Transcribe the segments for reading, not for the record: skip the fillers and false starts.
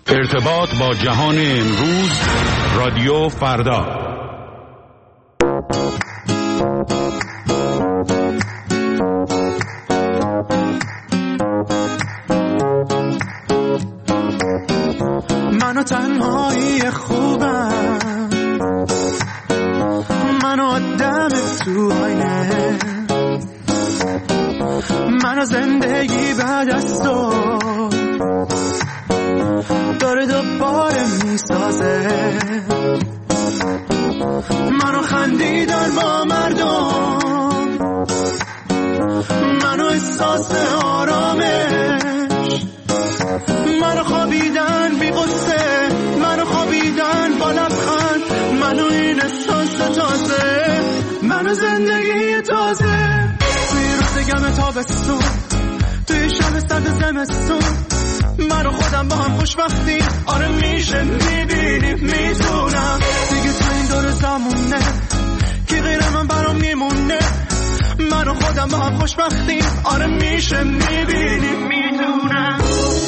ارتباط با جهان امروز، رادیو فردا. منو تنهایی خوبم، منو آدم تو آینه، منو زندگی بعد از تو داره دوباره میسازه، منو خندیدن با مردم، منو احساس آرامش، منو خوابیدن بی قصه، منو خوابیدن با لبخند، منو این احساس تازه، منو زندگی تازه. توی روز گم تابستون، توی شب سرد زمستون، من و خودم با هم خوشبختی، آره میشه میبینیم میتونم دیگه تو این دور زمونه کی غیر من برام میمونه، من و خودم با هم خوشبختی، آره میشه میبینیم میتونم.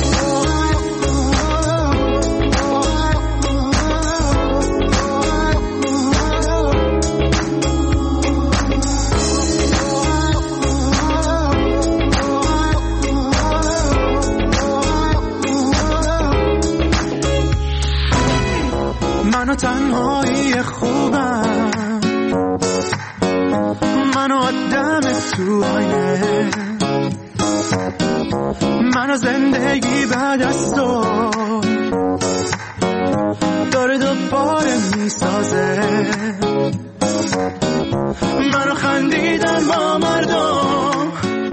منو تنهایی خوبم، منو آدم تو آینه، منو زندگی بعد از تو داره دوباره میسازه، منو خندیدن با مردم،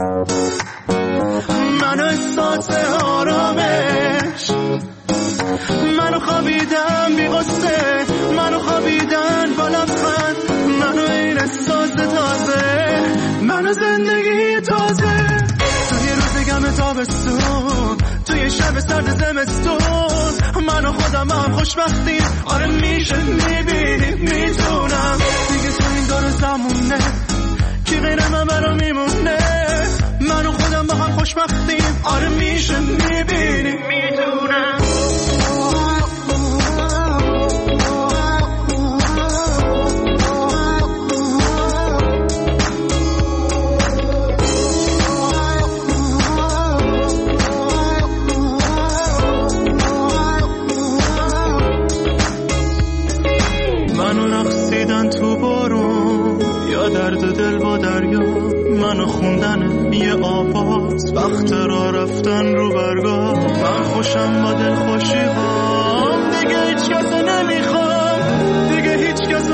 منو احساس آرامش، منو خوابیدم بی قصه، منو خوابیدن با لبخند، منو این احساس تازه، منو زندگی تازه. توی روز گم تابستون، توی شب سرد زمستون، منو خودم هم خوشبختی، آره میشه میبینیم میتونم دیگه تو این دور زمونه کی غیر من برام میمونه، منو خودم با هم خوشبختیم، آره میشه میبینیم میتونم. تو بارون یا درد دل با دریا، منو خوندن یه آواز، وقت را رفتن رو برگاه، من خوشم با دل خوشی هام، دیگه هیچ کسو نمیخوام، دیگه هیچ کسو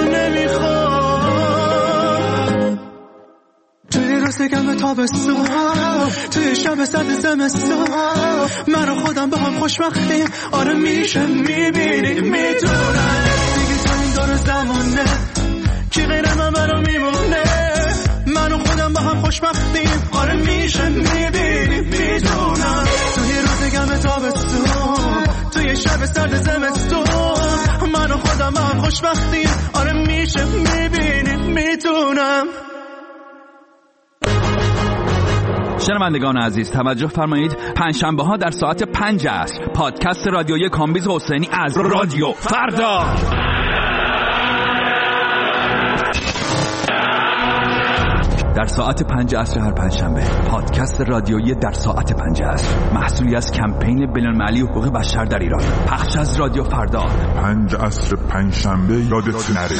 نمیخوام. توی روز گم تابستون، توی شب سرد زمستون، منو خودم با هم خوشبختیم، آره میشه میبینیم میتونم دیگه تو این دور زمانه کی غیر من برام میمونه، من و خودم با هم خوشبختیم، آره میشه میبینیم میتونم. توی روز گم تابستون، توی شب سرد زمستون، من و خودم با هم خوشبختیم، آره میشه میبینیم میتونم. شنوندگان عزیز توجه فرمایید، پنجشنبه ها در ساعت 5 عصر پادکست رادیویی کامبیز حسینی از رادیو فردا در ساعت 5 عصر هر پنجشنبه، پادکست رادیویی در ساعت 5 عصر، محصولی از کمپین بین‌المللی حقوق بشر در ایران، پخش از رادیو فردا. 5 عصر پنجشنبه یادت نره.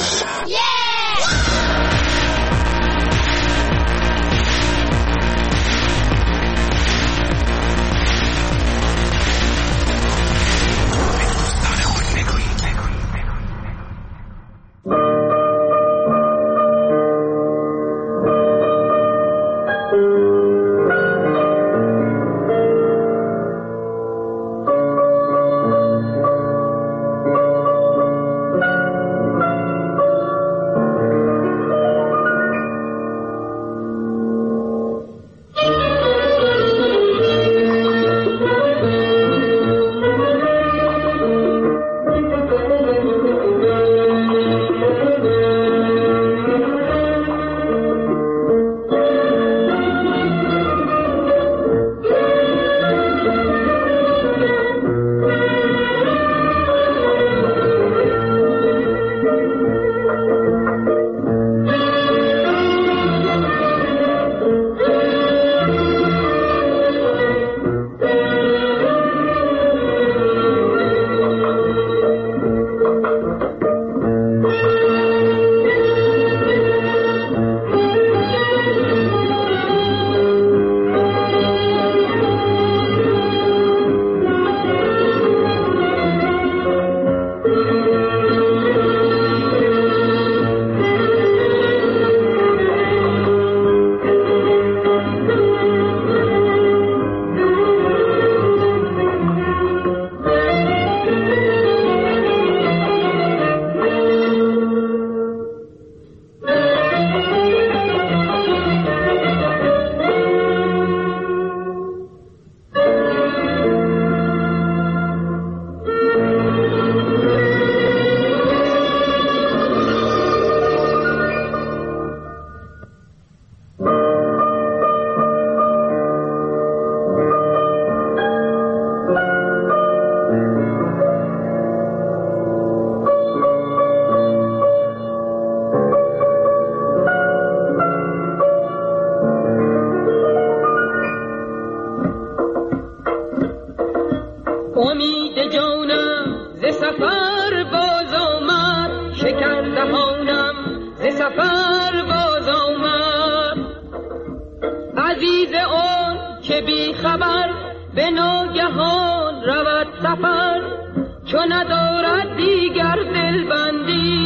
امید جانم ز سفر باز آمد، شکر دهانم ز سفر باز آمد. عزیز آن که بی خبر به ناگهان رود سفر، چون ندارد دیگر دلبندی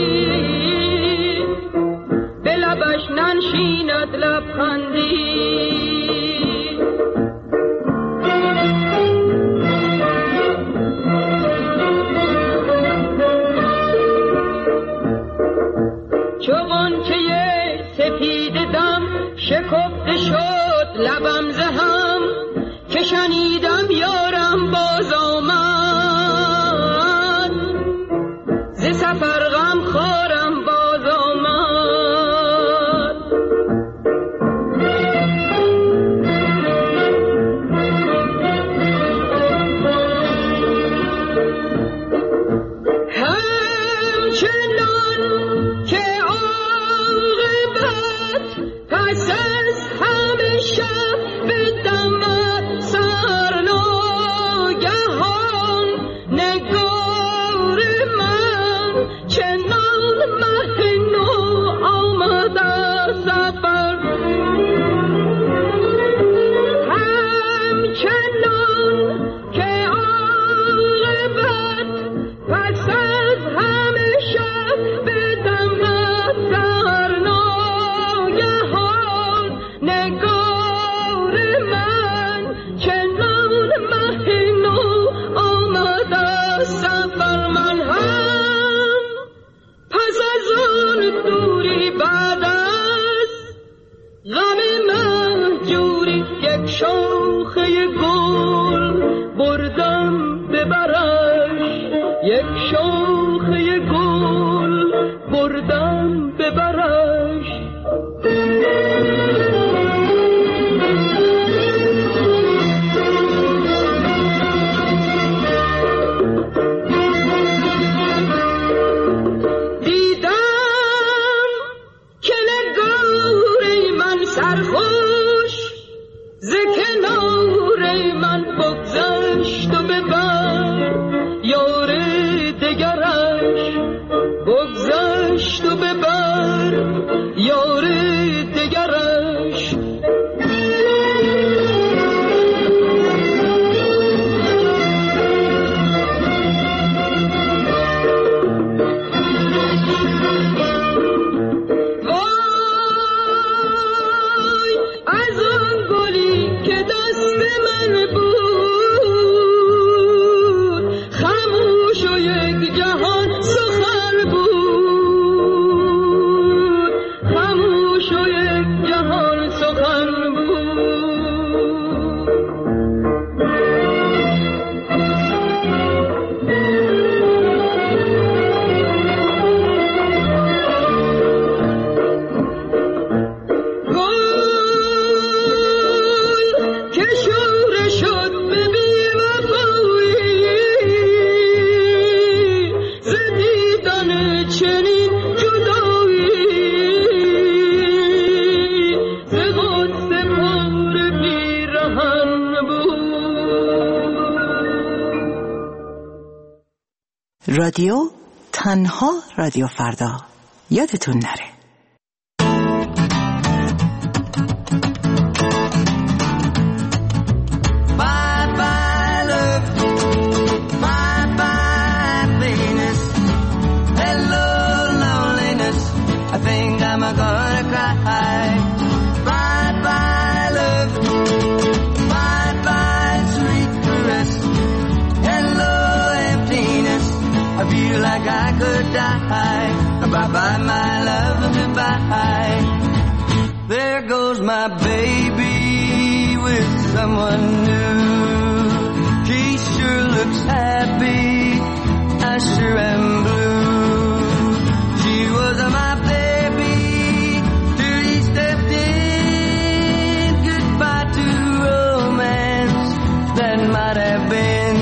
به لبش ننشیند لبخندی. چون که یه سپید دم شکفته شد لبم زهم، که شنیدم یارم باز آمد، ز سفر غم خارم باز آمد. همچنان که عاقبت پس از همه شب بدمد سرناگهان، نگار من چنان مه نو آمد از سفر. همچنان که عاقبت پس از همه شب بدمد سرناگهان، نگار من چنان مه نو آمد از سفر. من هم پس از آن دوری بعد از غم مهجوری، یک شاخه گل بردم ببرش، یک شاخه گل بردم ببرش. دیدم که نگار من سرخوش ز کنار من بگذشت و ببر یار دگرش، بگذشت و ببر یار دگرش. وای از آن گلی که دست من بود، خاموش و یک جهان سخن بود، خاموش و یک جهان سخن بود. که شوره شد به بی‌وفایی، ز دیدن چنین جدایی، ز غصه پر پیرهن بود. رادیو تنها رادیو فردا، یادتون نره. Bye bye love, bye bye happiness, hello loneliness, I think I'm gonna cry. Bye bye love, bye bye sweet caress, hello emptiness, I feel like I could die. Bye bye my love, goodbye. There goes my baby with someone new. She sure looks happy, I sure am blue. She was my baby till he stepped in. Goodbye to romance that might have been.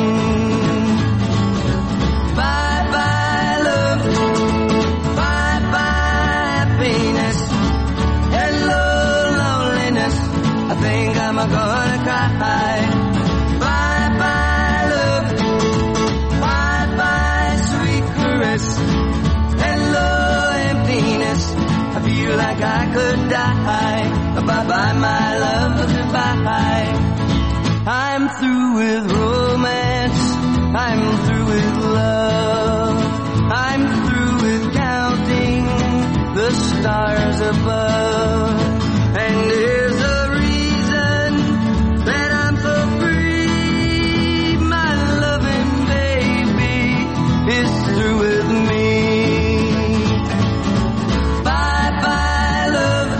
Bye bye love, bye bye happiness, hello loneliness, I think I'm gonna cry. Bye bye love, stars above. And there's a reason that I'm so free. My loving baby is through with me. Bye-bye love,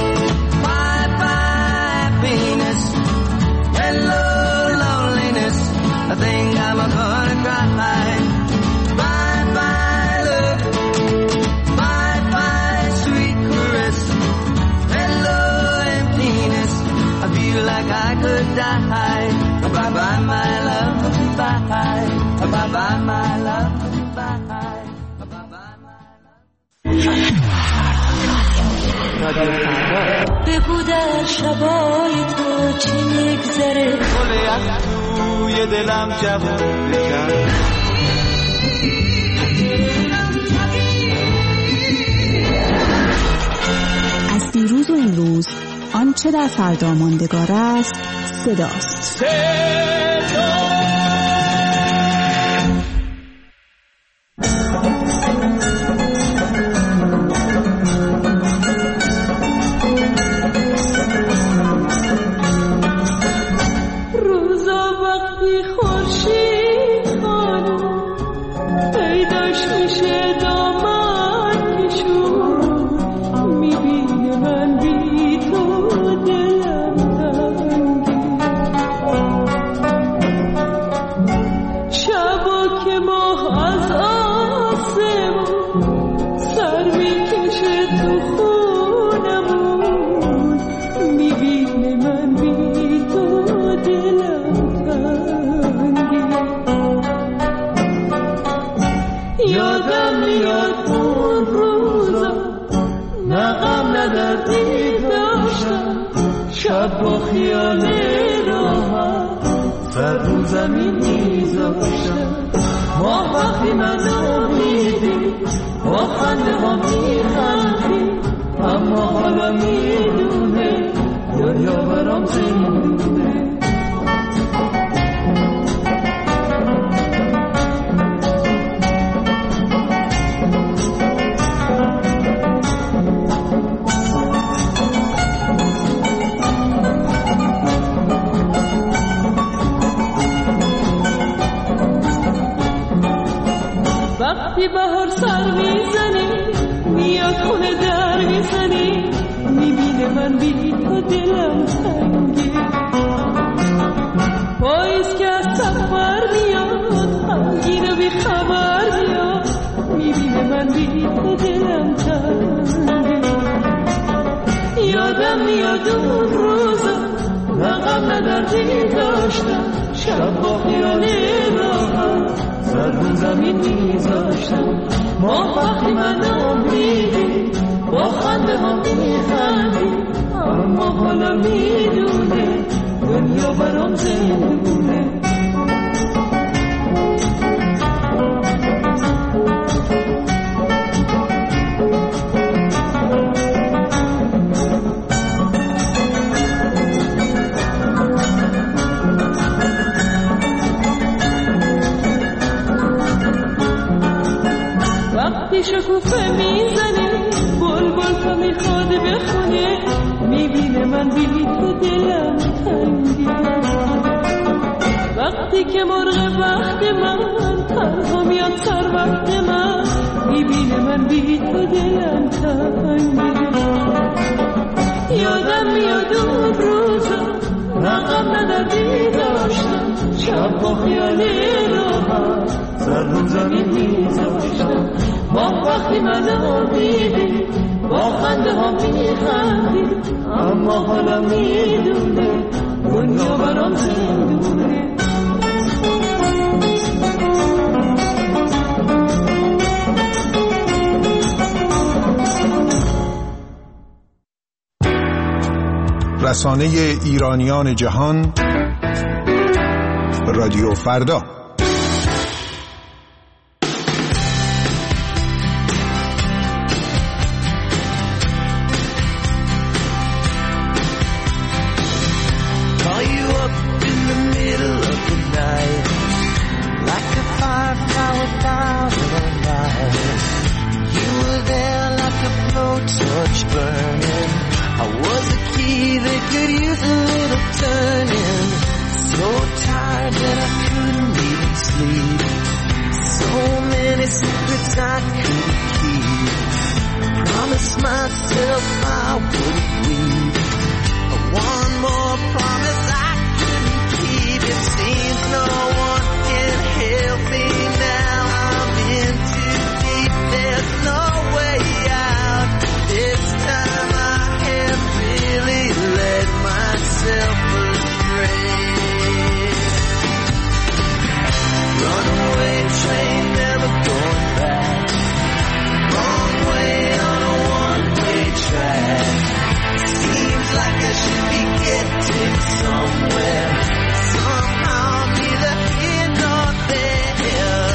bye-bye happiness. Hello loneliness, I think I'm gonna cry. Bye-bye love, bye-bye sweet caress. Hello emptiness, I feel like I could die. Bye-bye my love, bye-bye. Bye-bye my love, bye-bye. Bye-bye my love. بگو در شبای تو چی میگذره، گلی از توی دلم جوون بکن. از دیروز و امروز آنچه در فردا ماندگار است صداست. روزا وقتی خورشید خانم پیداش میشه دامن کشون، میبینه من بی تو دلم تنگی. شبا که ماه از آسمون سر میکشه تو خونمون، میبینه من بی تو دلم تنگی. یادم میاد اون روزا نه غم نه دردی داشتم، شب با خیال راحت سر رو زمین میذاشتم. ما وقتی منو میدی با خنده ها میخندی، اما حالا میدونه دنیا برام زندونه. وقتی بهار سر میزنی میاد خونه در میزنی، میبینه من بی تو دلم تنگی. پاییز که از سفر میاد غمگین و بی خبر میاد، میبینه من بی تو دلم تنگی. یادم میاد اون روزا نه غم نه دردی داشتم، شب با خیال راحت سر رو زمین میذاشتم. ما وقتی منو میدی با خنده ها میخندی، اما حالا میدونه دنیا برام زندونه. وقتی شکوفه میزنی بلبل تو میخواد بخونه، میبینه من بی تو دلم تنگی. وقتی که مرغ وقت من تنها میاد سر وقت من، میبینه من بی تو دلم تنگی. یادم میاد اون روزا نه غم نه دردی داشتم، شب با خیال راحت سر رو زمین میذاشتم. ما وقتی منو دیدی با خنده ها میخندی، اما حالا میدونه دنیا برام زندونه. رسانه ایرانیان جهان، رادیو فردا. So myself I wouldn't leave. One more promise I couldn't keep. It seems no one can help me now. I'm in too deep, there's no way out. This time I have really let myself astray. Runaway train, never going back. Wrong way on a one-way track. Seems like I should be getting somewhere. Somehow I'm neither here nor there.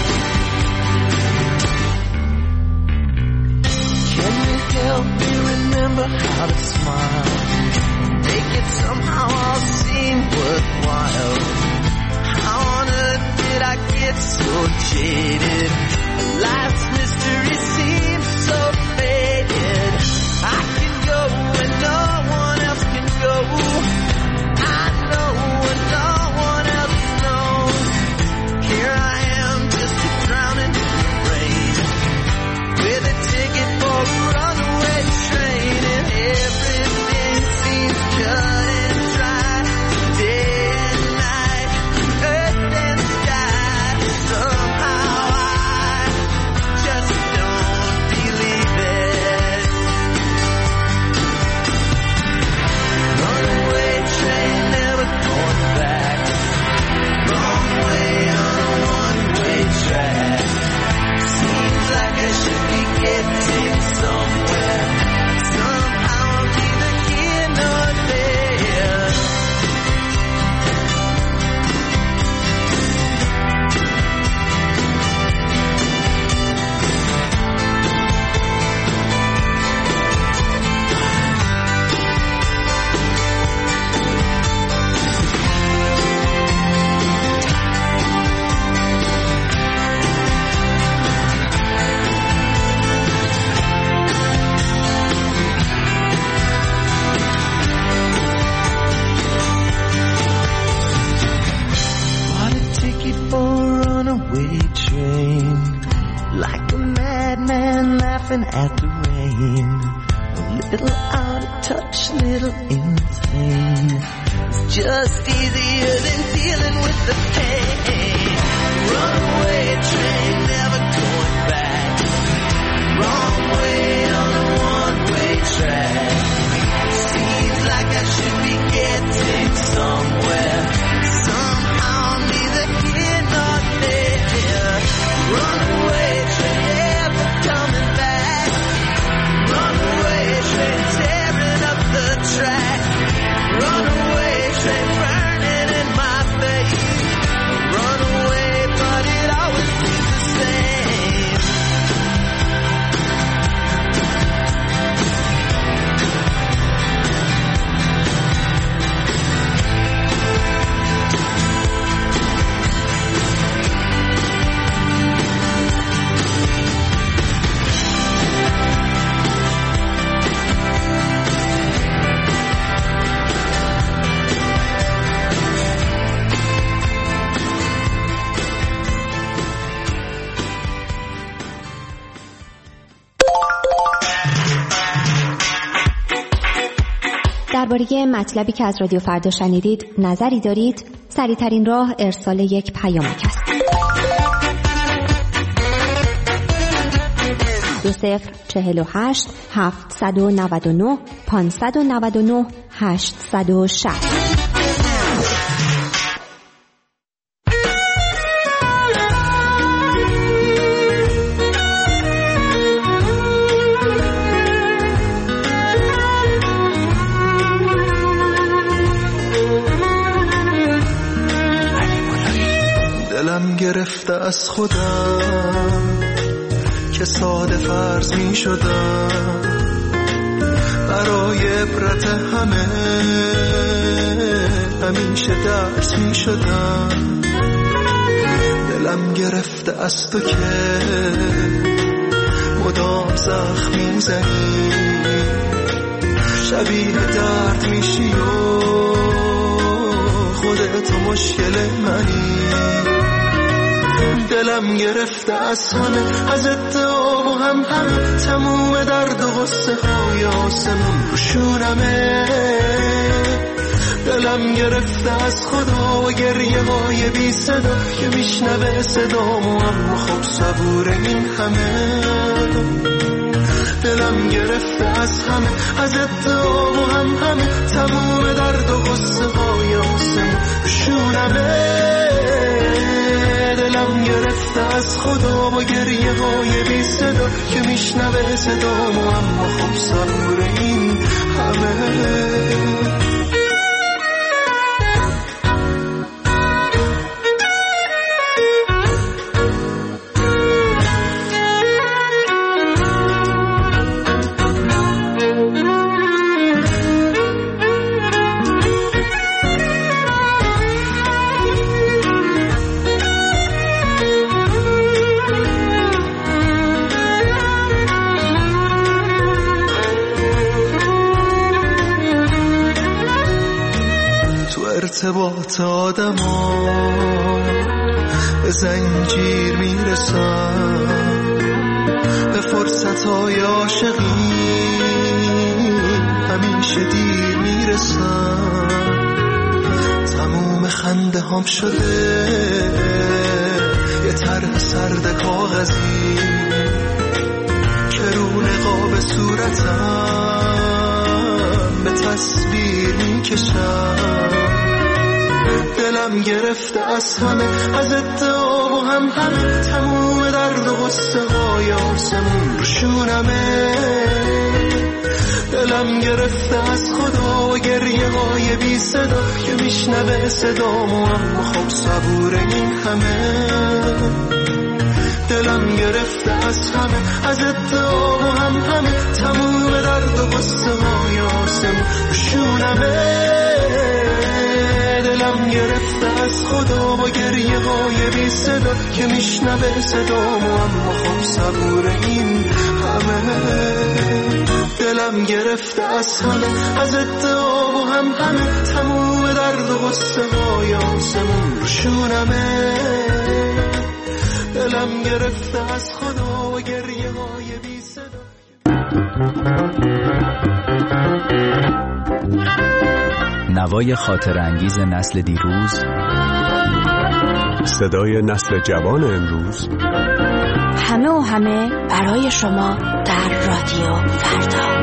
Can you help me remember how to smile? Make it somehow all seem worthwhile. How on earth did I get so jaded? Life's mystery seems so faded. I can go when no one else can go. I know when no one else knows. Here I am just drowning in the rain, with a ticket for a runaway train, and everything seems cut and dry. Day and night, earth and sky. Somehow I just don't believe it. Runaway train, never going back. Wrong way on a one-way track. Seems like I should be getting somewhere. Somehow I'm neither here nor there. Bought a ticket for a runaway train, like a madman laughing at the rain. A little out of touch, little insane. It's just easier than dealing with the pain. Runaway train, never going back. Wrong way on a one-way track. Seems like I should be getting somewhere. Somehow I'm neither here nor there. Runaway train, never coming back. Runaway train, tearing up the track. Runaway train, burning in my face. Runaway, but it always seems the same. درباره مطلبی که از رادیو فردا شنیدید نظری دارید؟ سریع‌ترین راه ارسال یک پیامک است. 2048 799 599 860. دلم گرفته از خودم که ساده فرض می شدم، برای عبرت همه همیشه درس می شدم. دلم گرفته از تو که مدام زخم می زنی، شبیه درد میشی و خودت مشکل منی. دلم دلم گرفته از همه، از ادعا و همه تموم درد و غصه های آسمون رو شونمه. دلم گرفته از خدا و گریه های بی صدا که میشنوه صدامو اما خب صبور این همه. دلم گرفته از همه، از ادعا و همه تموم درد و غصه های آسمون رو شونمه. دلم گرفته از خدا و گریه های بی صدا که میشنوه صدامو اما خب صبور این همه. ارتباط آدم ها به زنجیر میرسن، به فرصت های عاشقی همیشه دیر میرسن. تموم خنده هم شده یه طرح سرد کاغذی که رو نقاب صورتم به تصویر میکشن. دلم گرفته از همه، از ادعا و همه تموم درد و غصه های آسمون رو شونمه. دلم گرفته از خدا و گریه های بی صدا که میشنوه صدامو اما خب صبور این همه. دلم گرفته از همه، از ادعا و همه تموم درد و غصه های آسمون رو شونمه. دلم گرفته از خدا و گریه های بی صدا که میشنوه صدامو اما خب صبور این همه. دلم گرفته از همه، از ادعا و همه تموم درد و غصه های آسمون رو شونمه. دلم گرفته از خدا و گریه های بی صدا. نوای خاطر انگیز نسل دیروز، صدای نسل جوان امروز، همه و همه برای شما در رادیو فردا.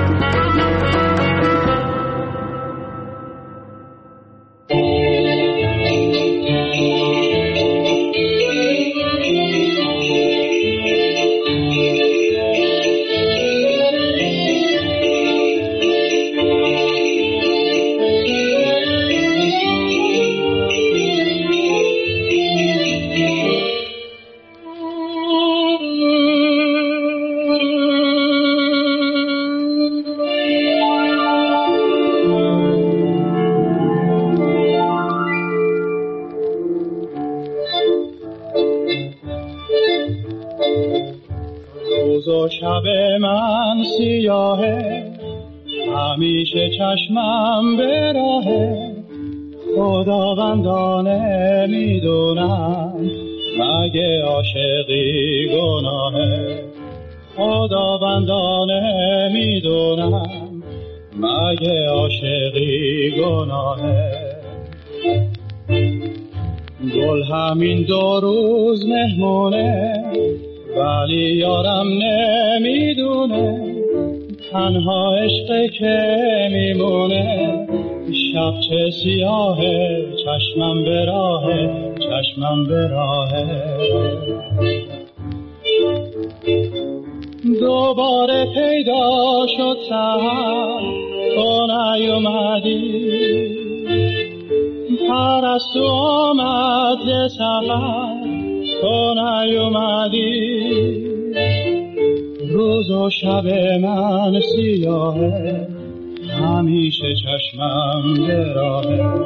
شب من سیاهه، همیشه چشمم به راهه. خداوندانه میدونم مگه عاشقی گناهه. خداوندانه میدونم مگه عاشقی گناهه. گل همین 2 روز مهمونه، ولی یارم نمیدونه تنها عشق که میمونه. شب چه سیاهه، چشمم به راهه، چشمم به راهه. دوباره پیدا شد سحر، تو نیومدی. پرستو آمد ز سفر، تو نیومدی. روز و شب من سیاهه، همیشه چشمم به راهه.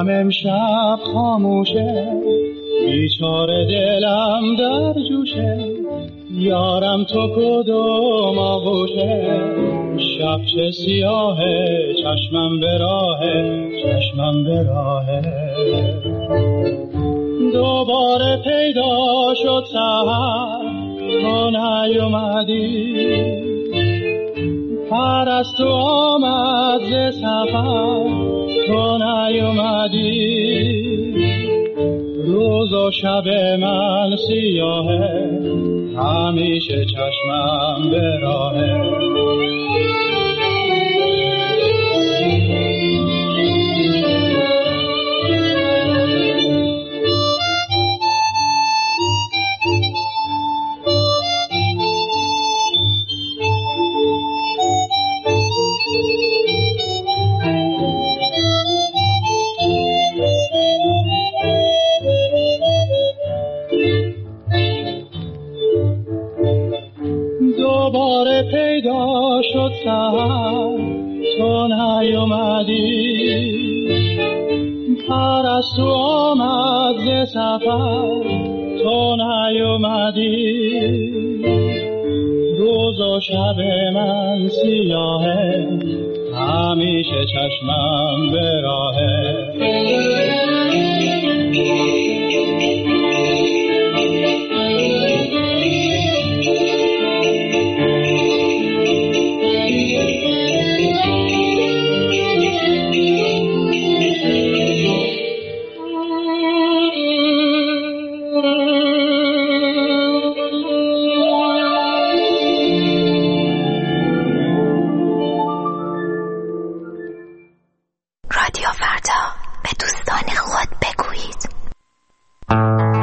امشب خاموشه، بیچاره دلم در جوشه، یارم تو کدوم آغوشه، شب چه سیاهه، چشمم به راهه، چشمم به راهه. دوباره پیدا شد سحر، تو نیومدی، پرستو آمد ز سفر، تو نیومدی. روز و شب من سیاهه، همیشه چشمم به راهه. دوباره پیدا شد سحر، تو نیومدی، پرستو آمد ز سفر، تو نیومدی. روز و شب من سیاهه، همیشه چشمم به راهه. رادیو فردا، به دوستان خود بگویید.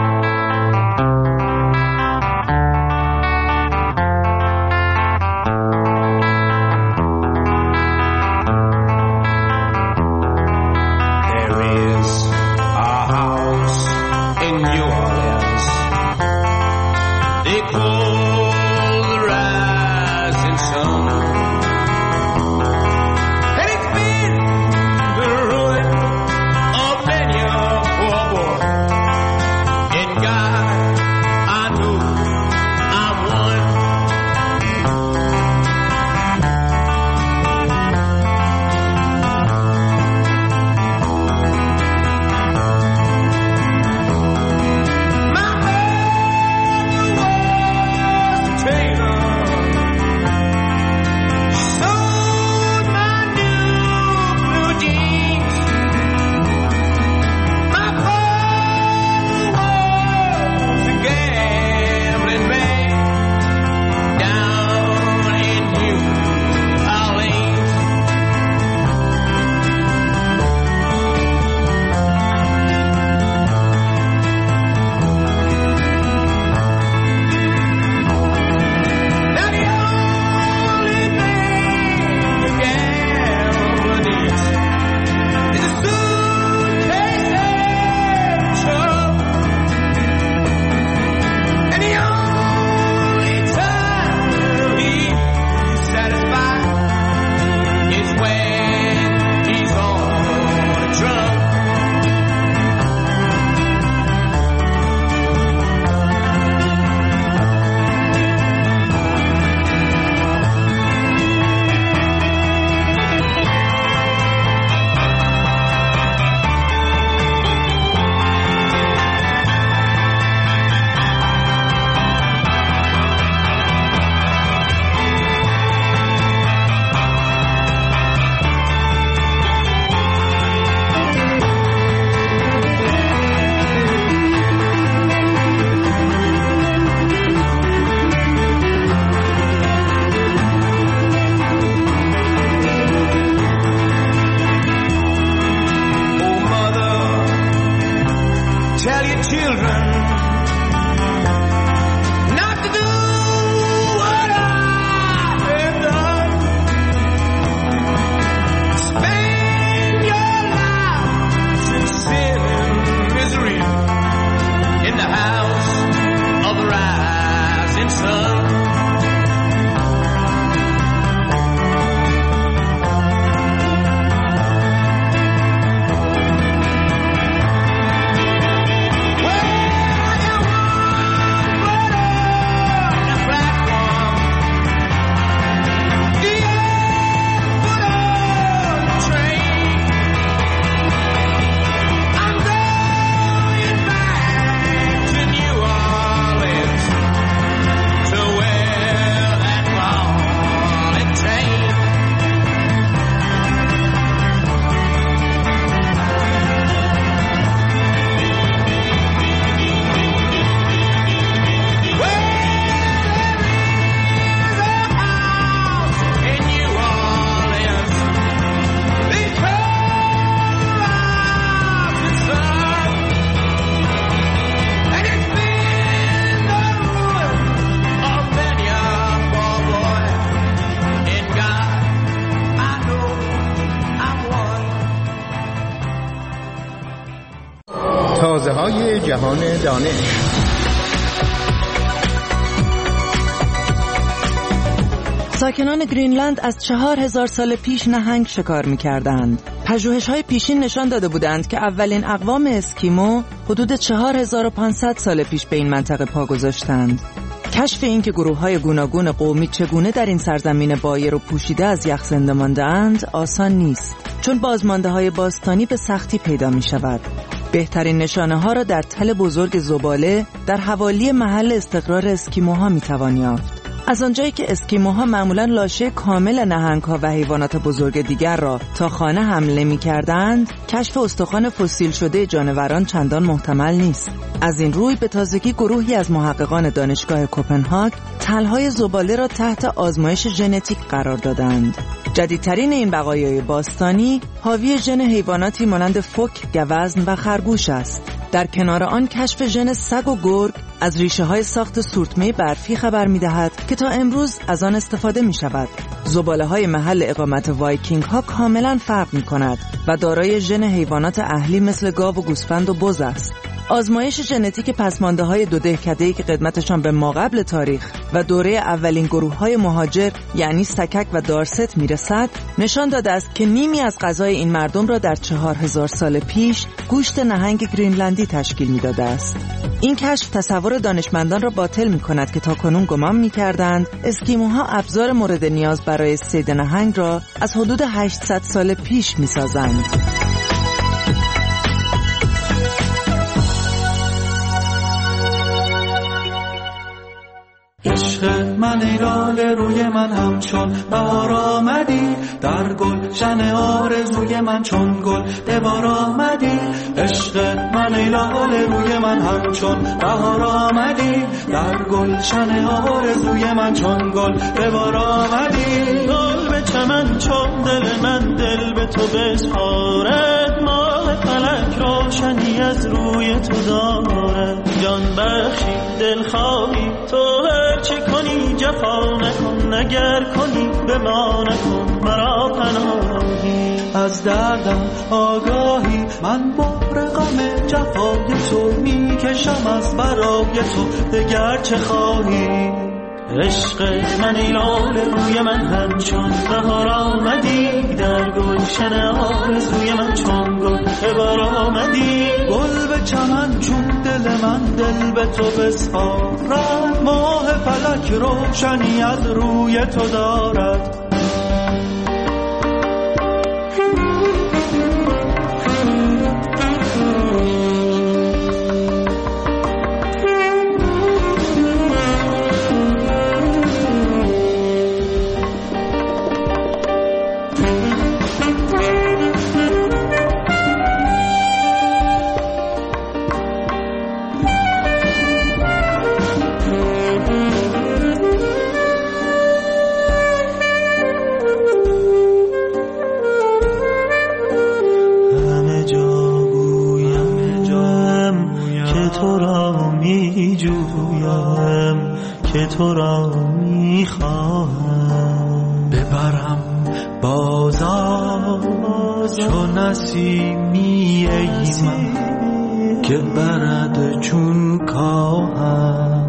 برای جهان دانش. ساکنان گرینلند از 4000 سال پیش نهنگ شکار می‌کردند. پژوهش‌های پیشین نشان داده بودند که اولین اقوام اسکیمو حدود 4500 سال پیش به این منطقه پا گذاشتند. کشف این که گروه‌های گوناگون قومی چگونه در این سرزمین بایر و پوشیده از یخ زنده مانده‌اند آسان نیست، چون بازمانده‌های باستانی به سختی پیدا می‌شود. بهترین نشانه‌ها را در تل بزرگ زباله در حوالی محل استقرار اسکیموها می‌توان یافت. از آنجایی که اسکیموها معمولاً لاشه کامل نهنگ‌ها و حیوانات بزرگ دیگر را تا خانه حمله می‌کردند، کشف استخوان فسیل شده جانوران چندان محتمل نیست. از این روی به تازگی گروهی از محققان دانشگاه کوپنهاگ تلهای زباله را تحت آزمایش ژنتیک قرار دادند. جدیدترین این بقایای باستانی حاوی ژن حیواناتی مانند فوک، گوزن و خرگوش است. در کنار آن کشف ژن سگ و گرگ از ریشه‌های ساخت سورتمه برفی خبر می‌دهد که تا امروز از آن استفاده می‌شود. زباله‌های محل اقامت وایکینگ‌ها کاملاً فرق می‌کند و دارای ژن حیوانات اهلی مثل گاو و گوسفند و بز است. آزمایش ژنتیک پسمانده‌های دو دهکده‌ای که قدمتشان به ماقبل تاریخ و دوره اولین گروه‌های مهاجر یعنی سکک و دارست میرسد، نشان داده است که نیمی از غذای این مردم را در 4000 سال پیش گوشت نهنگ گرینلندی تشکیل می‌داده است. این کشف تصور دانشمندان را باطل می‌کند که تاکنون گمان می‌کردند اسکیموها ابزار مورد نیاز برای صید نهنگ را از حدود 800 سال پیش می‌سازند. عشق من ای لاله روی من همچون بهار آمدی، در گلشن آرزوی من چون گل به بار آمدی. عشق من ای لاله روی من همچون بهار آمدی، در گلشن آرزوی من چون گل به بار آمدی. گل به چمن چون دل من دل به تو بسپارد، ماه فلک روشنی از روی تو دارد. جان بخشی دل خواهی تو هر چه کنی جفا نکن، نگر کنی به ما نکن مرا پناهی. از دردم آگاهی من بار غم جفای تو میکشم از برای تو دگر چه خواهی. عشق من ای لاله روی من همچون بهار آمدی، در گلشن آرزوی من چون گل به بار آمدی. گل به چمن چون دل من دل به تو بسپارد، ماه فلک روشنی از روی تو دارد. تو را میخواهم ببرم بازار چون نسیمی ای من که برد چون کاهم.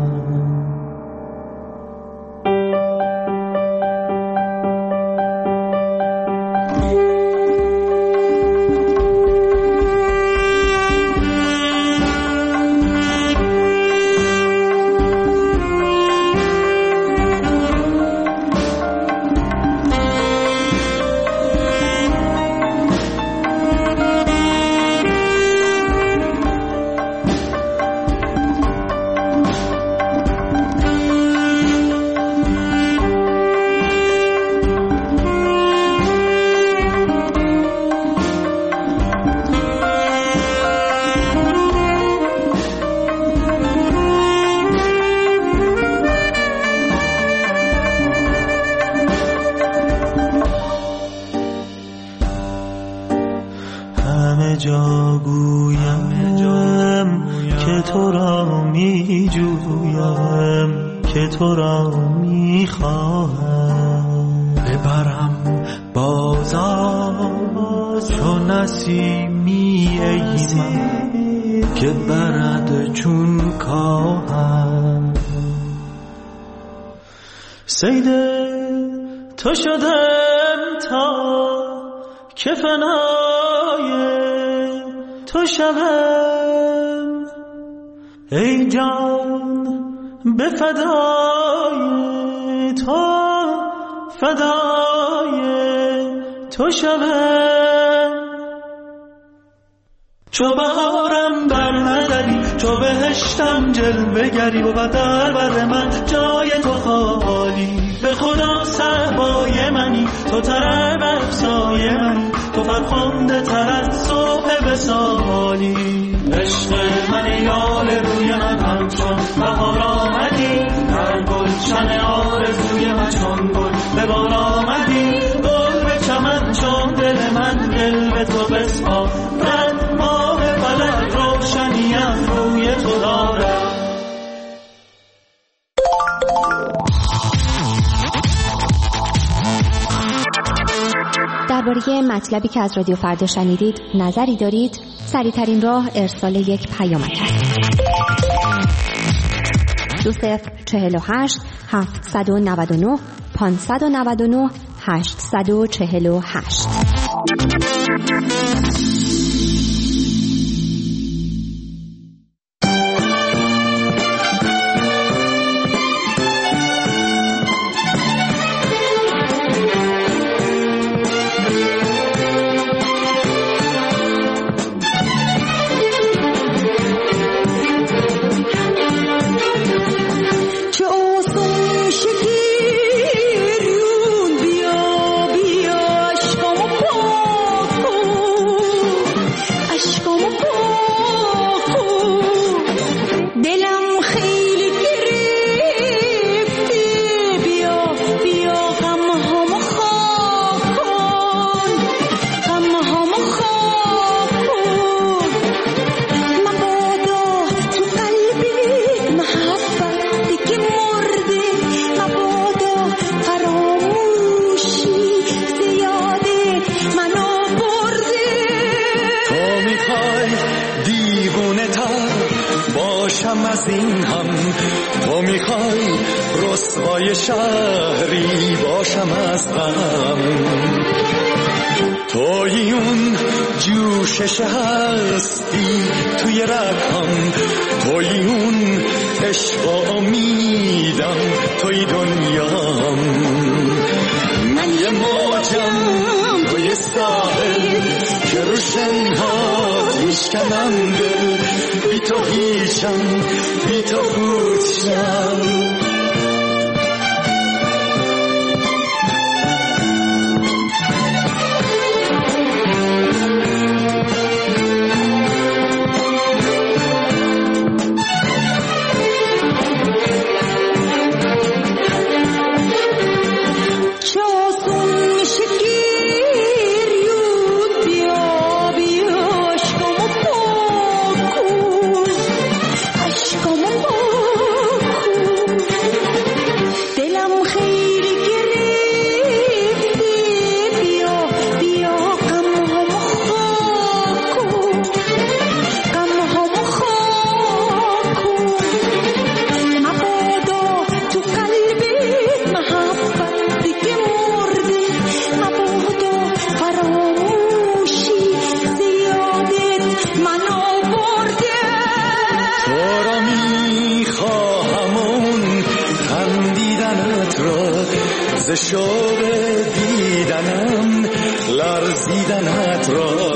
جا گویم که تو را می جویم، که تو را می خواهم ببرم بازار چون نسیمی ای من که برد چون کاهم. صید تو شدم تا که فنای تو شوم، ای جان به فدای تو، فدای تو شوم. چو بهارم بر نداری، چو بهشتم جلوه گری و در بر من جای تو خالی. به خدا صحبای منی، تو طرب افزای منی، تو فرخنده تر از صبح وصالی. عشق من یال روی من همچون بهار آمدی، در گلشن آرزوی من چون گل به بار آمدی. گل به چمن چون دل من دل به تو بسپارد، ماه فلک روشنی از روی تو دارد. درباره مطلبی که از رادیو فردا شنیدید نظری دارید؟ سریع‌ترین راه ارسال یک پیامک است. 2048 799 599 848. از این هم تو میخوای رسوای شهری باشم از غم، توی اون جوشش هستی توی رگم، توی اون عشق و امیدم توی دنیام. من یه موجم توی ساحل که رو شنهات میشکنم دل، بی تو هیچم بی تو پوچم. شوق دیدنم لرزیدنت را،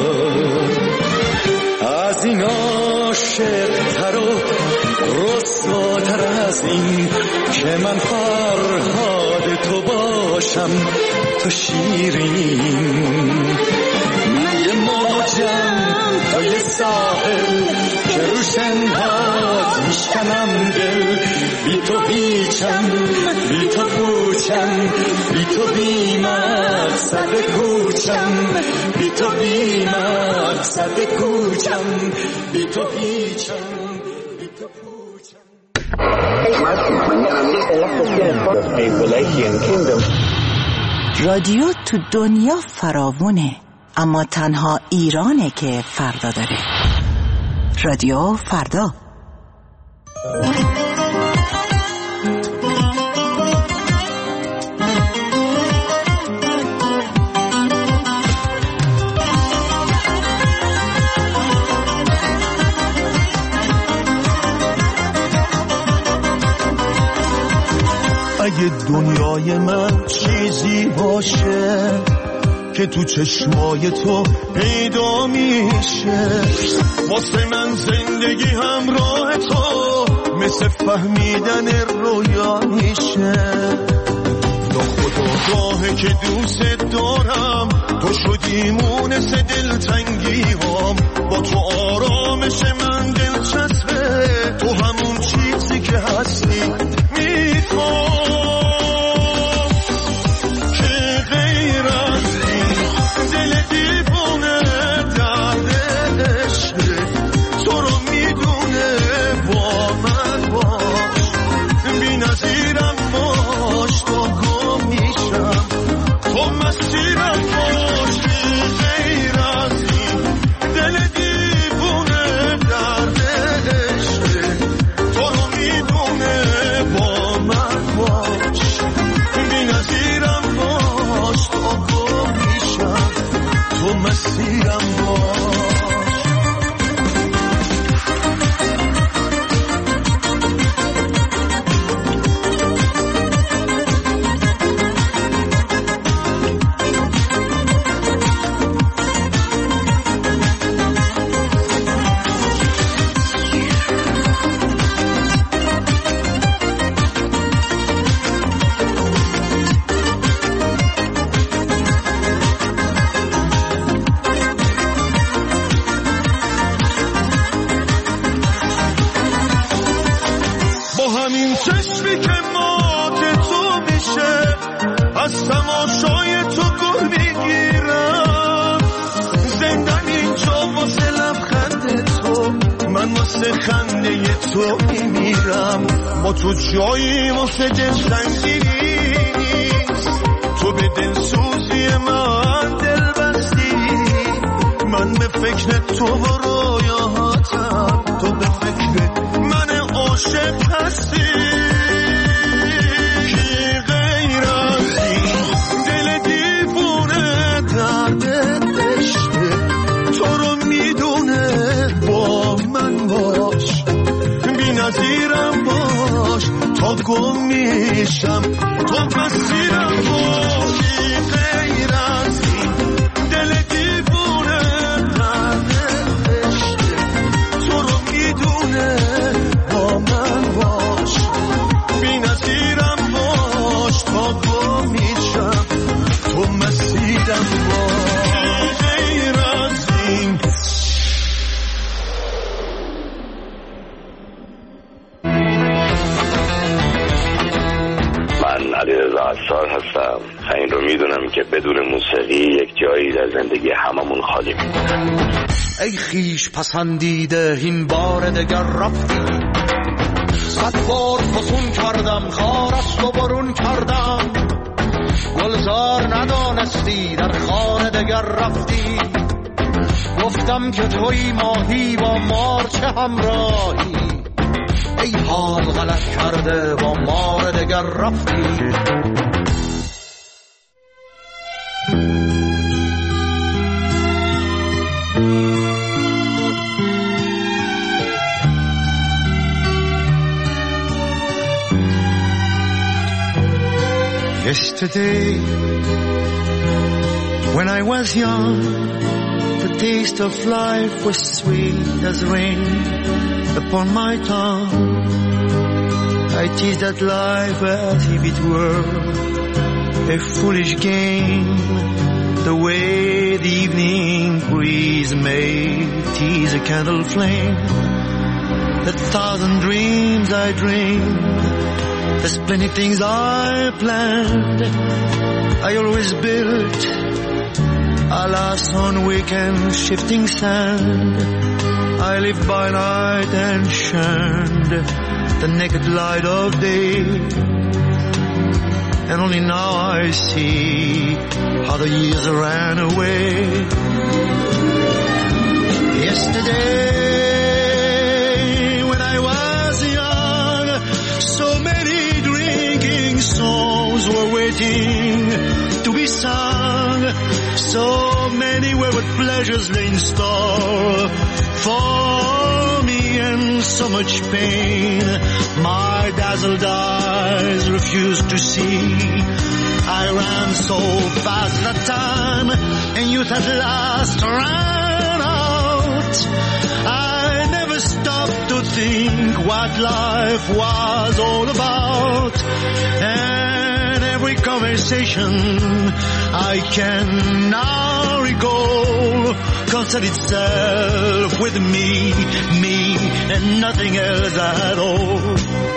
از این عاشق‌تر و رسواتر از این که من فرهاد تو باشم تو شیرین. من یه موجم تو یه ساحل که رو شنهات میشکنم دل، بی تو هیچم بی تو پوچم، بی تو بی مقصد کوچم، بی تو بی مقصد کوچم، بی تو هیچم بی تو پوچم. رادیو تو دنیا فراوونه، اما تنها ایرانه که فردا داره. رادیو فردا. اگه دنیای من چیزی باشه که تو چشمای تو پیدا میشه، واسه من زندگی همراه تو مثل فهمیدن رویا میشه. یا خدا راهه که دوست دارم، تو شدی مونس دلتنگی هم، با تو آرامش من دلچسبه، تو همون چیزی که هستی میخوام. تو جایی واسه دلتنگی نیست، تو به دلسوزی من دل بستی، من به فکر تو و رویاتم، تو به فکر من عاشق هستی. کی غیر از این دل دیوونه درد عشقه، تو رو میدونه با من باش، بی نظیرم باش تا گم میشم، تو مسیرم باشی. غیر از این دل دیوونه درد عشقه، تو رو میدونه با من باش، بی نظیرم باش تا گم میشم، تو مسیرم باش. غیر از این عطار هستم. این رو میدونم که بدون موسیقی یک جایی در زندگی هممون خالی میمونه. ای خیش پسندیده این بار دگر رفتی، صد بار فسون کردم خارست و برون کردم، گلزار ندانستی در خانه دگر رفتی، گفتم که توی ماهی با مار چه همراهی، ای حال غلط کرده با مار دگر رفتی. Yesterday, when I was young, the taste of life was sweet as rain upon my tongue. I teased at life as if it were a foolish game, the way the evening breeze may tease a candle flame. The thousand dreams I dreamed, there's plenty things I planned, I always built, alas on weekend shifting sand. I lived by night and shunned the naked light of day, and only now I see how the years ran away. Yesterday I was young, so many drinking souls were waiting to be sung. So many wayward pleasures lay in store for me, and so much pain my dazzled eyes refused to see. I ran so fast that time, and youth at last ran out. I never stopped to think what life was all about, and every conversation I can now recall concerned itself with me, and nothing else at all.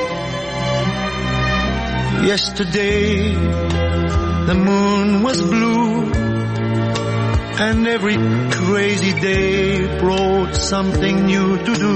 Yesterday the moon was blue, and every crazy day brought something new to do.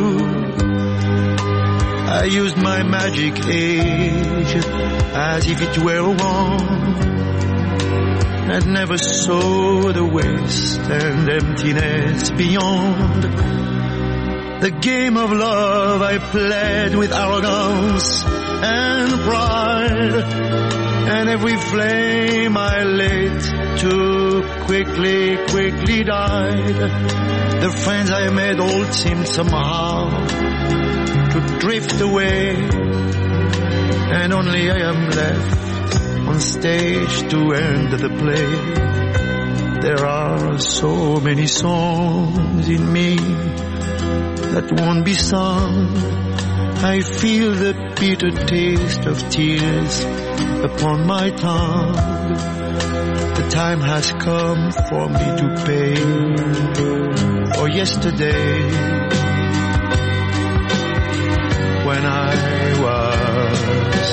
I used my magic age as if it were a wand, and never saw the waste and emptiness beyond. The game of love I played with arrogance and pride, and every flame I lit too quickly died. The friends I made all seemed somehow to drift away, and only I am left on stage to end the play. There are so many songs in me that won't be sung. I feel the bitter taste of tears upon my tongue. The time has come for me to pay for yesterday, when I was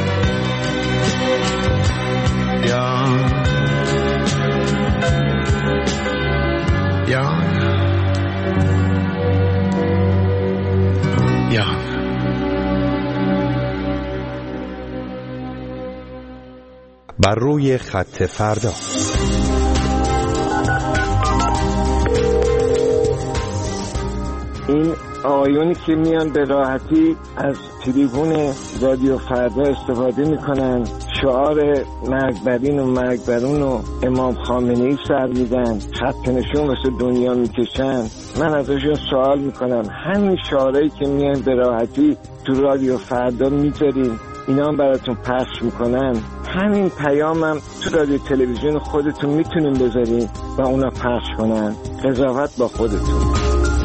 young. بر روی خط فردا. این آقایونی که میان به راحتی از تریبون رادیو فردا استفاده میکنن، شعار مرگ برین و مرگ برون و امام خامنه‌ای سر میدن، خط نشون واسه دنیا میکشن، من ازشون سوال میکنم همین شعارهایی که میان به راحتی تو رادیو فردا میذارین، اینا هم براتون پخش میکنن، همین پیامم تو رادیو تلویزیون خودتون میتونین بذارین و اونا پخش کنن. قضاوت با خودتون.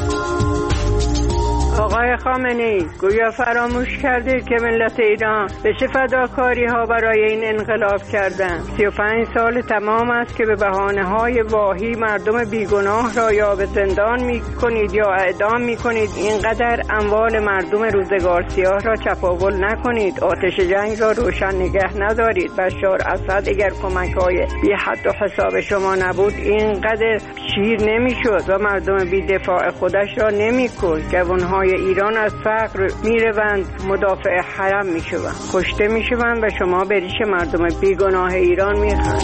آقای خامنه‌ای گویا فراموش کرده که ملت ایران به چه فداکاری ها برای این انقلاب کردند. 35 سال تمام است که به بهانه های واهی مردم بیگناه را یا به زندان می کنید یا اعدام می کنید. اینقدر اموال مردم روزگار سیاه را چپاول نکنید. آتش جنگ را روشن نگه ندارید. بشار اسد اگر کمک های بی حد و حساب شما نبود اینقدر شیر نمی شد و مردم بی دفاع خودش را نمی کشت. جوانهای ایران از فقر میروند مدافع حرم میشوند، کشته میشوند و شما به ریش مردم بیگناه ایران میخند.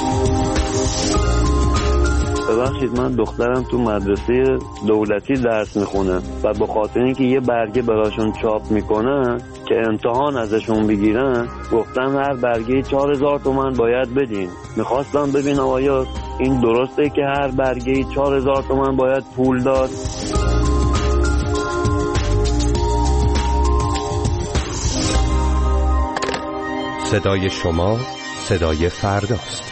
ببخشید من دخترم تو مدرسه دولتی درس میخونه و به خاطر اینکه یه برگه براشون چاپ میکنن که امتحان ازشون بگیرن گفتن هر برگه 4000 تومان باید بدین. میخواستم ببینم آیا این درسته که هر برگه 4000 تومان باید پول داد؟ صدای شما صدای فرداست.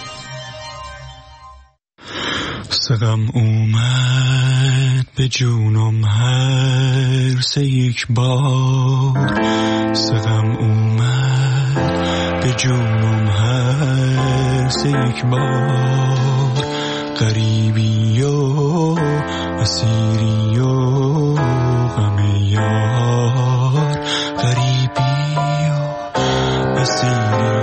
سقم اومد به جونم هر سه یک بار، سقم اومد به جونم هر سه یک بار، غریبی و اسیری و غم یار، غریبی و اسیری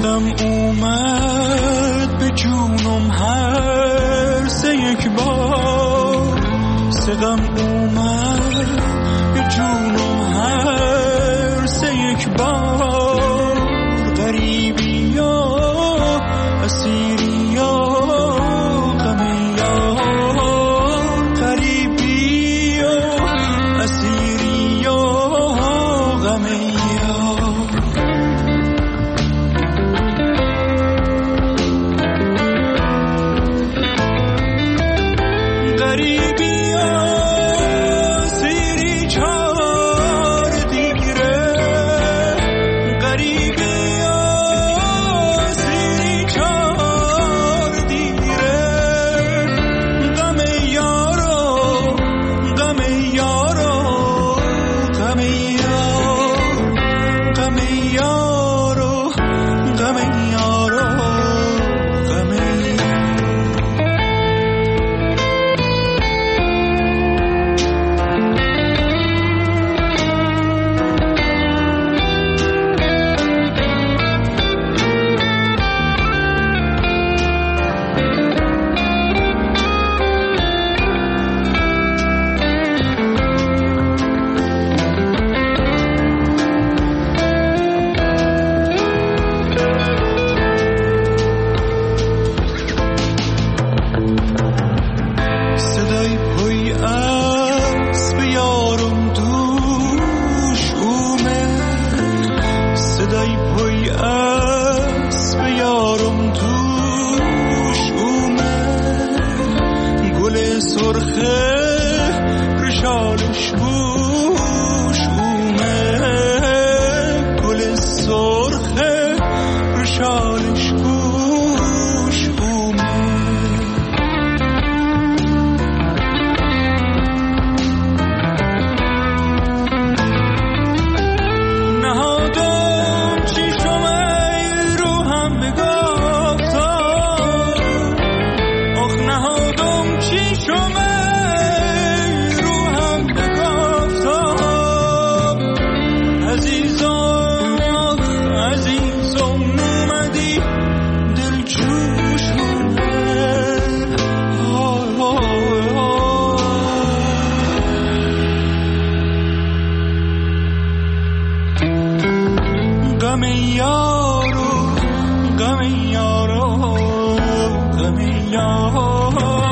غم اومد به جونم هر سه یک بار، غم اومد به جونم هر سه یک بار. غریبی یا اسیری یا غم یار، غریبی یا اسیری یا غم یار. غریبی غم یارو غم یارو